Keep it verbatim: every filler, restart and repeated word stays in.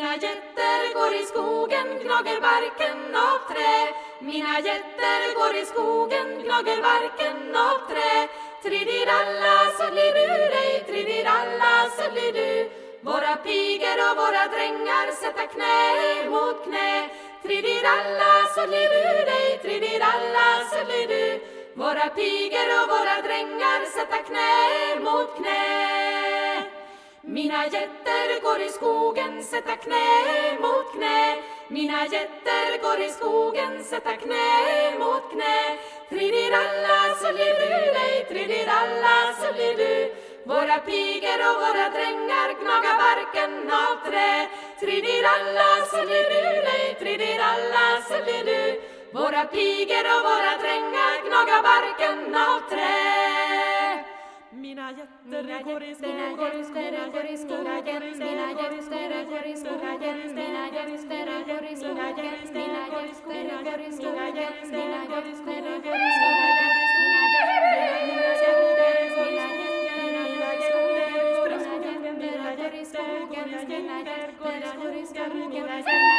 Mina getter går i skogen, gnager barken av trä. Mina getter går i skogen, gnager barken av trä. Tridiralla, söllidurej, tridiralla, söllidu. Våra piger och våra drängar sätta knä mot knä. Tridiralla, söllidurej, tridiralla, söllidu. Våra piger och våra drängar sätta knä mot knä. Mina getter går i skogen, sätta knä mot knä. Mina getter går i skogen, sätta knä mot knä. Tridiralla, söllidurej, tridiralla, söllidu. Våra piger och våra drängar gnaga barken av trä. Tridiralla, söllidurej, tridiralla, söllidu. Våra piger och våra drängar gnaga barken av trä. Mina getter går i skogen, går i skogen, går i skogen. Mina getter går i skogen, mina getter går i skogen. Mina getter går i skogen, mina getter går i skogen. Mina getter går i skogen, mina getter går i skogen.